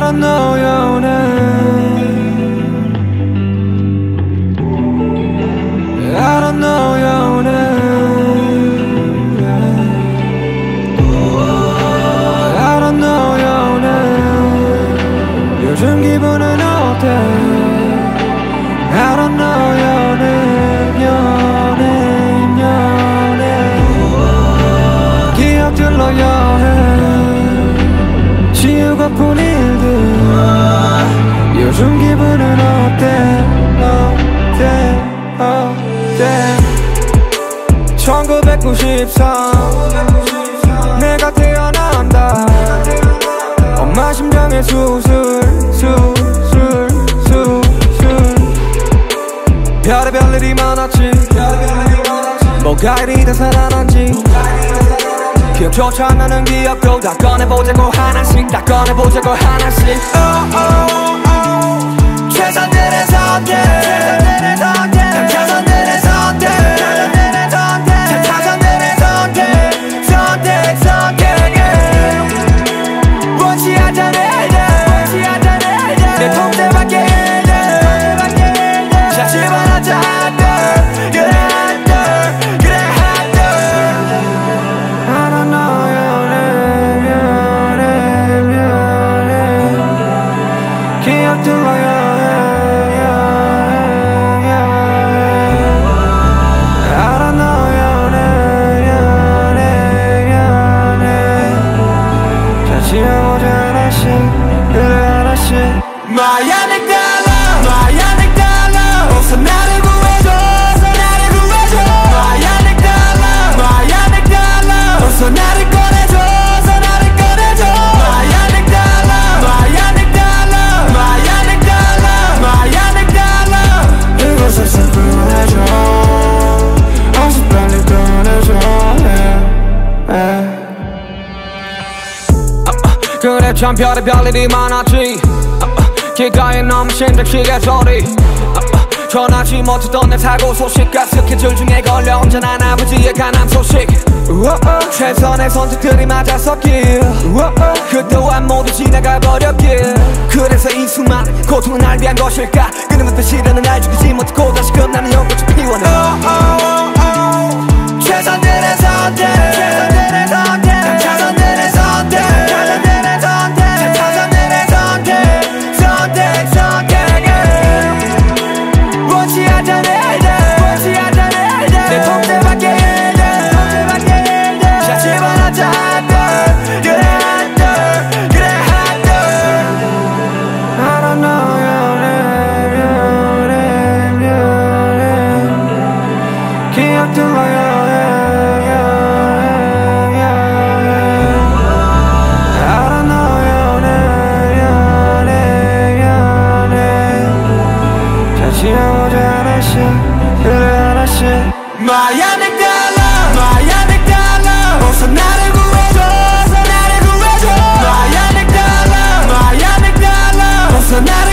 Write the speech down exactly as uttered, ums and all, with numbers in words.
don't know your name. I don't know your name. I don't know your name. 요즘 기분은 어때? I don't know your name, your name, your name. 기억들로 여행 지우고픈 일들. 요즘 기분은 어때? 어때? 어때? 천구백구십삼 내가 태어난다. 엄마 심장에 수술 수술 수술. 별의별 일이 많았지. 뭐가 이리 다 살아난지 기억조차 안 나는 기억도 다 꺼내보자고 하나씩. 다 꺼내보자고 하나씩. oh, oh, oh. 최선들의 선택 최선들의 선택 최선들의 선택 최선들의 선택 최선들의 선택 선택 선택. 원치 않던 일들 원치 않던 일들 내 통제 밖의 일들 자신만 하자 한들 그래 한들 그래 한들. I don't know your name, your name, your name. 기억들로 여행, 여행, 여행. I don't know your name, your name, your name. 자 지워보자 하나씩 그래 하나씩. 마야닉 달러 마야닉 달러 어서 나를 구해줘 어서 나를 구해줘. 마야닉 달러 마야닉 달러 어서 나를 꺼내줘 어서 나를 꺼내줘. 마야닉 달러 마야닉 달러 마야닉 달러 마야닉 달러. 이곳에서 구해줘 어서 빨리 꺼내줘. yeah, yeah. 그래 참 별의별 일이 많았지. 길가에 너무 심장시계 소리. 전하지 못했던 내 사고 소식과 스케줄 중에 걸려 언제나 아버지의 간암 소식. 최선의 선택들이 맞았었길. 그 또한 모두 지나가버렸길. 그래서 이 수많은 고통은 날 위한 것일까. 끊임없는 시련은 날 죽이지 못하고 다시 끝나는 연꽃이 피워내. 최선들의 선택 최선들의 선택 최선들의 선택 최선들의 선택 최선들의 선택 선택 선택. 원치 않던 일들 원치 않던 일들 내 통제 밖의 일들 통제 밖의 일들 자신만 하자 한들 그래 한들 그래 한들. I don't know your name, your name, your name. 기억들로 여행, 여행, 여행. I don't know your name, your name, your name. 자 지워보자 하나씩 그래 하나씩. 마야닉 달러 마야닉 달러 어서 나를 구해줘 어서 나를 구해줘. 마야닉 달러 마야닉 달러 어서 나를